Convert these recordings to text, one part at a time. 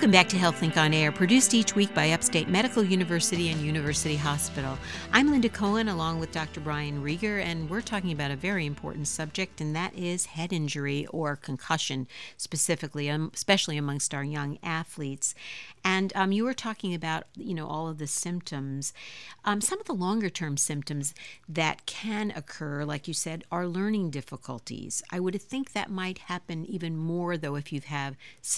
Welcome back to HealthLink on Air, produced each week by Upstate Medical University and University Hospital. I'm Linda Cohen along with Dr. Brian Rieger, and we're talking about a very important subject, and that is head injury or concussion, specifically, especially amongst our young athletes. And you were talking about, all of the symptoms. Some of the longer-term symptoms that can occur, like you said, are learning difficulties. I would think that might happen even more, though, if you have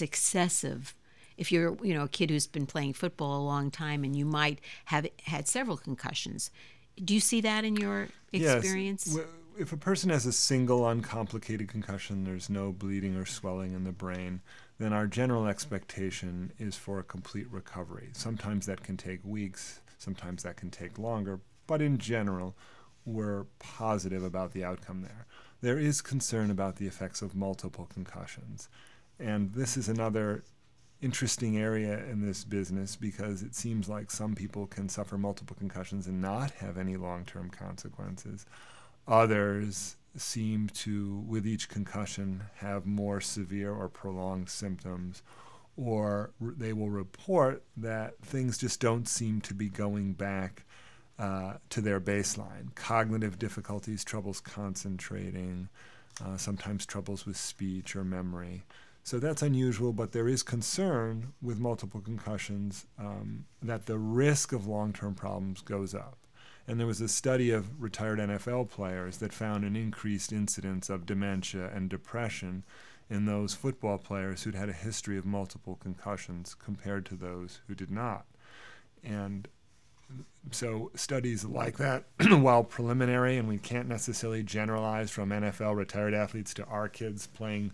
if you're, a kid who's been playing football a long time and you might have had several concussions. Do you see that in your experience? Yes. If a person has a single uncomplicated concussion, there's no bleeding or swelling in the brain, then our general expectation is for a complete recovery. Sometimes that can take weeks, sometimes that can take longer, but in general, we're positive about the outcome there. There is concern about the effects of multiple concussions, and this is another interesting area in this business because it seems like some people can suffer multiple concussions and not have any long-term consequences. Others seem to, with each concussion, have more severe or prolonged symptoms, or they will report that things just don't seem to be going back to their baseline. Cognitive difficulties, troubles concentrating, sometimes troubles with speech or memory. So that's unusual, but there is concern with multiple concussions that the risk of long-term problems goes up. And there was a study of retired NFL players that found an increased incidence of dementia and depression in those football players who'd had a history of multiple concussions compared to those who did not. And so studies like that, while preliminary, and we can't necessarily generalize from NFL retired athletes to our kids playing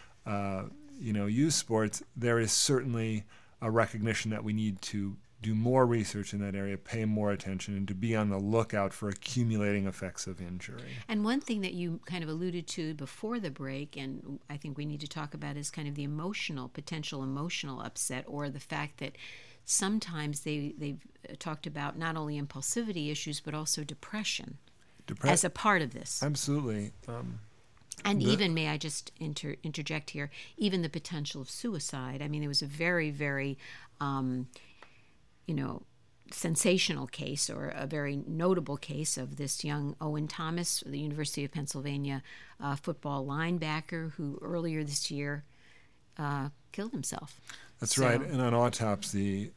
youth sports, there is certainly a recognition that we need to do more research in that area, pay more attention, and to be on the lookout for accumulating effects of injury. And one thing that you kind of alluded to before the break, and I think we need to talk about, is kind of the potential emotional upset, or the fact that sometimes they've talked about not only impulsivity issues, but also depression as a part of this. Absolutely. And even, may I just interject here, even the potential of suicide. I mean, there was a very, very, sensational case, or a very notable case of this young Owen Thomas, the University of Pennsylvania football linebacker, who earlier this year killed himself. That's right. And on autopsy,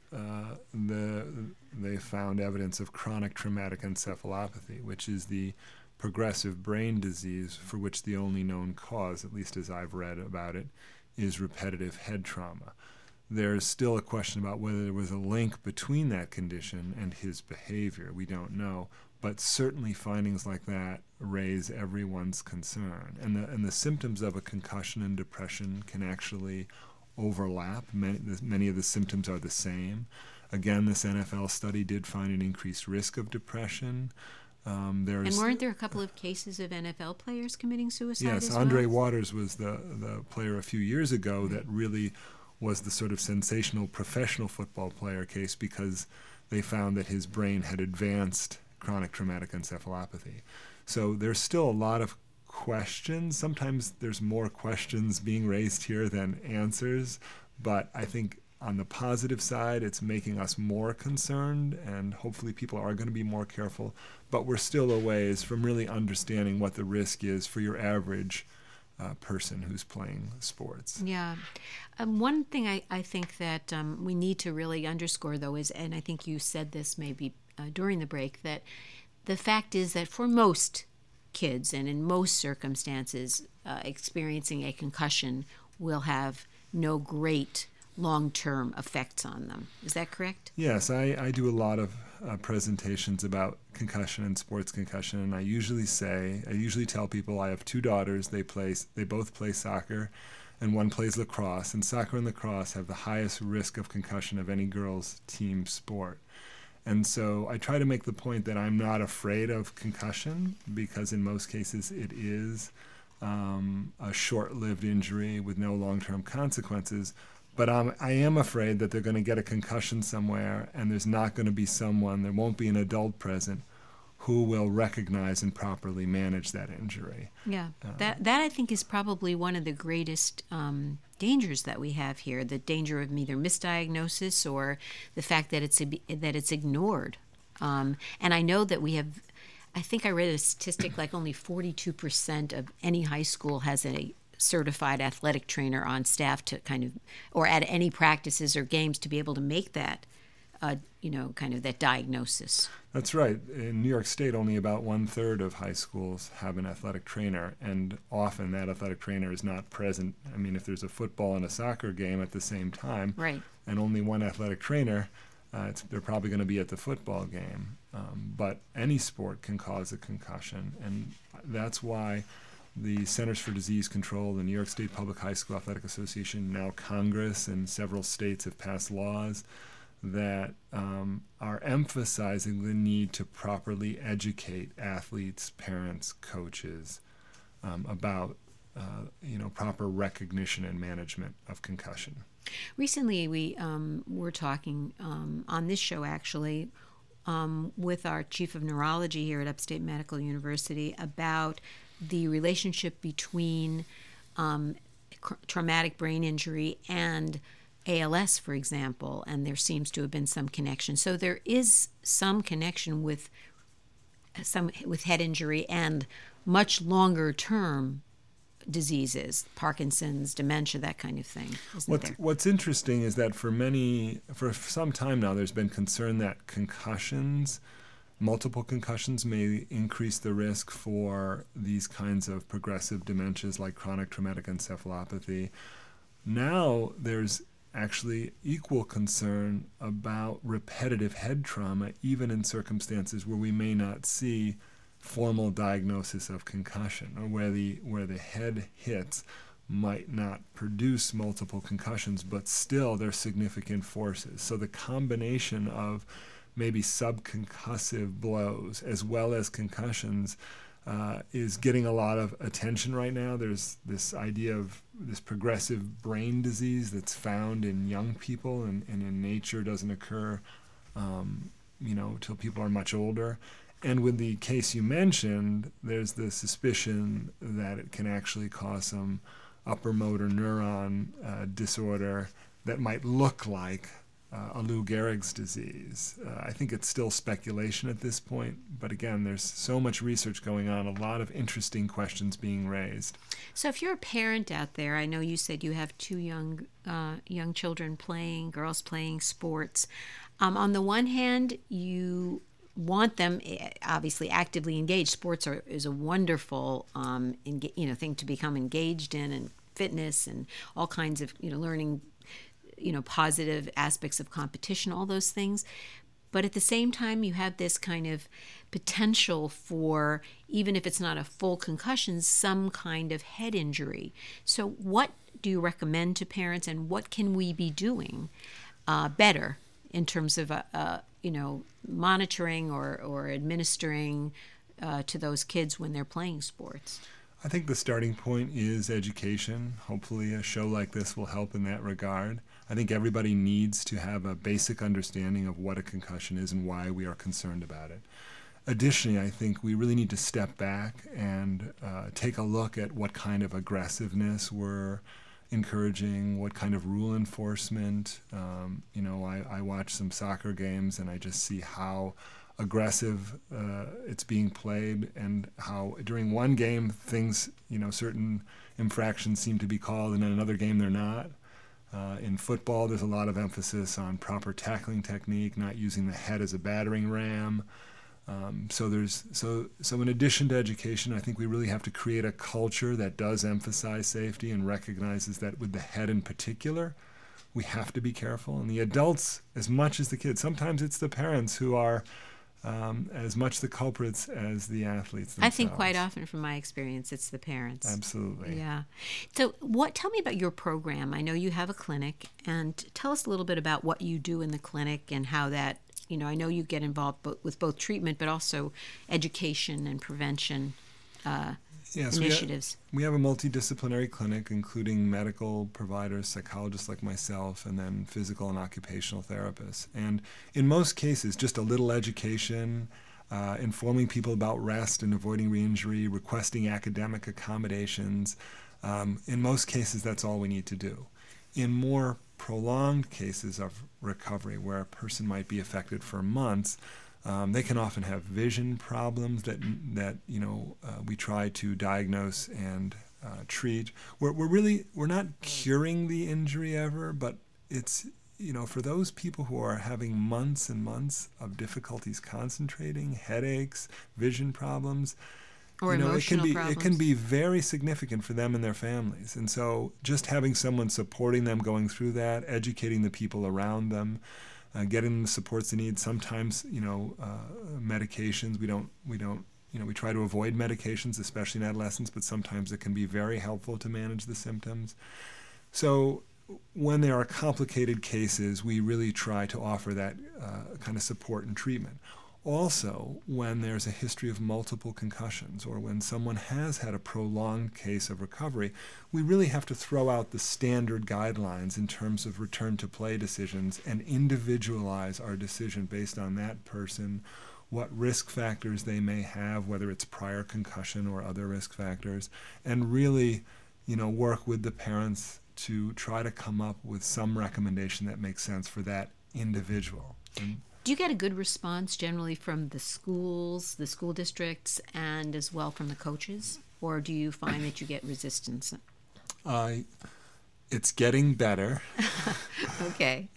they found evidence of chronic traumatic encephalopathy, which is the progressive brain disease for which the only known cause, at least as I've read about it, is repetitive head trauma. There's still a question about whether there was a link between that condition and his behavior. We don't know, but certainly findings like that raise everyone's concern. And the symptoms of a concussion and depression can actually overlap. Many of the symptoms are the same. Again, this NFL study did find an increased risk of depression. And weren't there a couple of cases of NFL players committing suicide as yes, well? Andre Waters was the player a few years ago that really was the sort of sensational professional football player case because they found that his brain had advanced chronic traumatic encephalopathy. So there's still a lot of questions. Sometimes there's more questions being raised here than answers, but I think on the positive side, it's making us more concerned, and hopefully people are going to be more careful. But we're still a ways from really understanding what the risk is for your average person who's playing sports. Yeah. One thing I think that we need to really underscore, though, is, and I think you said this maybe during the break, that the fact is that for most kids and in most circumstances, experiencing a concussion will have no great long-term effects on them. Is that correct? Yes, I do a lot of presentations about concussion and sports concussion, and I usually tell people I have two daughters. They both play soccer, and one plays lacrosse. And soccer and lacrosse have the highest risk of concussion of any girls' team sport. And so I try to make the point that I'm not afraid of concussion because in most cases it is a short-lived injury with no long-term consequences. But I am afraid that they're going to get a concussion somewhere and there's not going to be there won't be an adult present who will recognize and properly manage that injury. Yeah, that I think is probably one of the greatest dangers that we have here, the danger of either misdiagnosis or the fact that it's ignored. And I know that I think I read a statistic like only 42% of any high school has a certified athletic trainer on staff to or at any practices or games to be able to make that, kind of that diagnosis. That's right. In New York State, only about 1/3 of high schools have an athletic trainer, and often that athletic trainer is not present. I mean, if there's a football and a soccer game at the same time, right, and only one athletic trainer, they're probably going to be at the football game. But any sport can cause a concussion, and that's why the Centers for Disease Control, the New York State Public High School Athletic Association, now Congress, and several states have passed laws that are emphasizing the need to properly educate athletes, parents, coaches about proper recognition and management of concussion. Recently, we were talking on this show, actually, with our chief of neurology here at Upstate Medical University about the relationship between traumatic brain injury and ALS, for example, and there seems to have been some connection. So there is some connection with head injury and much longer term diseases, Parkinson's, dementia, that kind of thing. What's interesting is that for some time now, there's been concern that multiple concussions may increase the risk for these kinds of progressive dementias like chronic traumatic encephalopathy. Now there's actually equal concern about repetitive head trauma, even in circumstances where we may not see formal diagnosis of concussion, or where the head hits might not produce multiple concussions, but still they're significant forces. So the combination of maybe subconcussive blows as well as concussions is getting a lot of attention right now. There's this idea of this progressive brain disease that's found in young people and in nature doesn't occur till people are much older. And with the case you mentioned, there's the suspicion that it can actually cause some upper motor neuron disorder that might look like Lou Gehrig's disease. I think it's still speculation at this point, but again, there's so much research going on, a lot of interesting questions being raised. So if you're a parent out there, I know you said you have two young children girls playing sports. On the one hand, you want them obviously actively engaged. Sports is a wonderful thing to become engaged in, and fitness and all kinds of learning positive aspects of competition, all those things. But at the same time, you have this kind of potential for, even if it's not a full concussion, some kind of head injury. So what do you recommend to parents, and what can we be doing better in terms of monitoring or administering to those kids when they're playing sports? I think the starting point is education. Hopefully a show like this will help in that regard. I think everybody needs to have a basic understanding of what a concussion is and why we are concerned about it. Additionally, I think we really need to step back and take a look at what kind of aggressiveness we're encouraging, what kind of rule enforcement. I watch some soccer games and I just see how aggressive it's being played, and how during one game things, certain infractions seem to be called, and in another game they're not. In football, there's a lot of emphasis on proper tackling technique, not using the head as a battering ram. So in addition to education, I think we really have to create a culture that does emphasize safety and recognizes that with the head in particular, we have to be careful. And the adults, as much as the kids, sometimes it's the parents who are as much the culprits as the athletes themselves. I think quite often, from my experience, it's the parents. Absolutely. Yeah. So tell me about your program. I know you have a clinic, and tell us a little bit about what you do in the clinic and how that, I know you get involved with both treatment but also education and prevention initiatives. We have a multidisciplinary clinic, including medical providers, psychologists like myself, and then physical and occupational therapists. And in most cases, just a little education, informing people about rest and avoiding re-injury, requesting academic accommodations. In most cases, that's all we need to do. In more prolonged cases of recovery, where a person might be affected for months, they can often have vision problems that we try to diagnose and treat. We're not curing the injury ever, but it's for those people who are having months and months of difficulties concentrating, headaches, vision problems, or emotional problems. It can be very significant for them and their families. And so just having someone supporting them going through that, educating the people around them, getting them the supports they need. Sometimes, medications, we try to avoid medications, especially in adolescents, but sometimes it can be very helpful to manage the symptoms. So when there are complicated cases, we really try to offer that kind of support and treatment. Also, when there's a history of multiple concussions or when someone has had a prolonged case of recovery, we really have to throw out the standard guidelines in terms of return to play decisions and individualize our decision based on that person, what risk factors they may have, whether it's prior concussion or other risk factors, and really, work with the parents to try to come up with some recommendation that makes sense for that individual. Do you get a good response generally from the schools, the school districts, and as well from the coaches? Or do you find that you get resistance? It's getting better. Okay.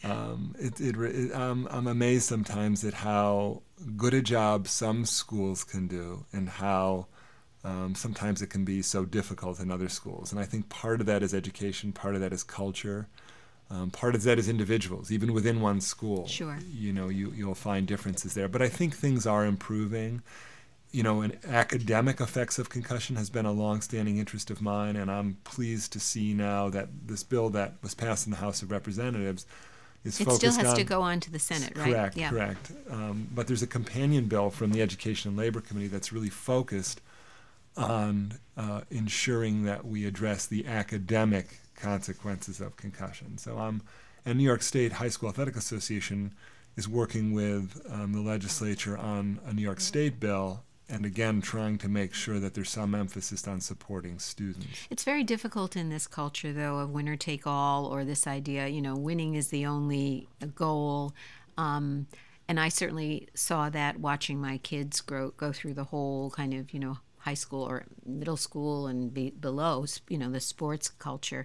I'm amazed sometimes at how good a job some schools can do and how sometimes it can be so difficult in other schools. And I think part of that is education, part of that is culture. Part of that is individuals, even within one school. Sure. You'll find differences there. But I think things are improving. And academic effects of concussion has been a longstanding interest of mine, and I'm pleased to see now that this bill that was passed in the House of Representatives is focused on... It still has to go on to the Senate, right? Correct. But there's a companion bill from the Education and Labor Committee that's really focused on ensuring that we address the academic consequences of concussion. And New York State High School Athletic Association is working with the legislature on a New York State bill, and again trying to make sure that there's some emphasis on supporting students. It's very difficult in this culture, though, of winner take all, or this idea, winning is the only goal. And I certainly saw that watching my kids go through the whole kind of, high school or middle school and below, the sports culture.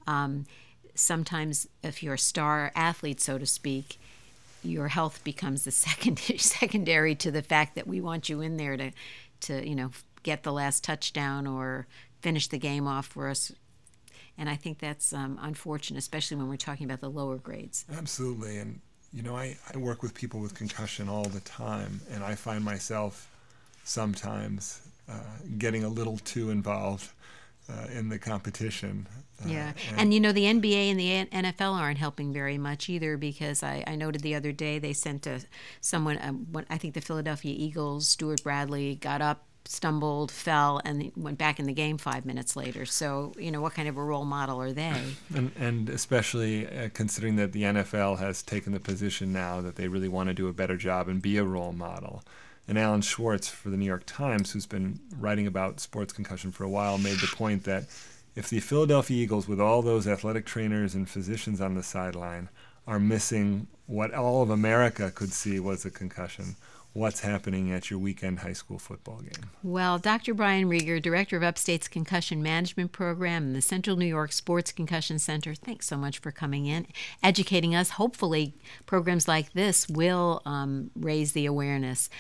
Sometimes if you're a star athlete, so to speak, your health becomes the secondary to the fact that we want you in there to get the last touchdown or finish the game off for us. And I think that's unfortunate, especially when we're talking about the lower grades. Absolutely. And, I work with people with concussion all the time, and I find myself sometimes getting a little too involved in the competition. Yeah, and the NBA and the NFL aren't helping very much either, because I noted the other day they sent someone, I think the Philadelphia Eagles, Stuart Bradley, got up, stumbled, fell, and went back in the game 5 minutes later. So, what kind of a role model are they? And especially considering that the NFL has taken the position now that they really want to do a better job and be a role model. And Alan Schwartz for the New York Times, who's been writing about sports concussion for a while, made the point that if the Philadelphia Eagles, with all those athletic trainers and physicians on the sideline, are missing what all of America could see was a concussion, what's happening at your weekend high school football game? Well, Dr. Brian Rieger, Director of Upstate's Concussion Management Program and the Central New York Sports Concussion Center, thanks so much for coming in, educating us. Hopefully, programs like this will raise the awareness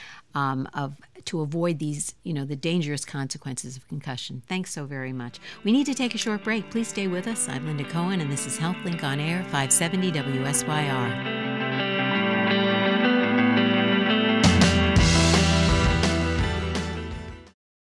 to avoid these, the dangerous consequences of concussion. Thanks so very much. We need to take a short break. Please stay with us. I'm Linda Cohen, and this is HealthLink on Air, 570 WSYR.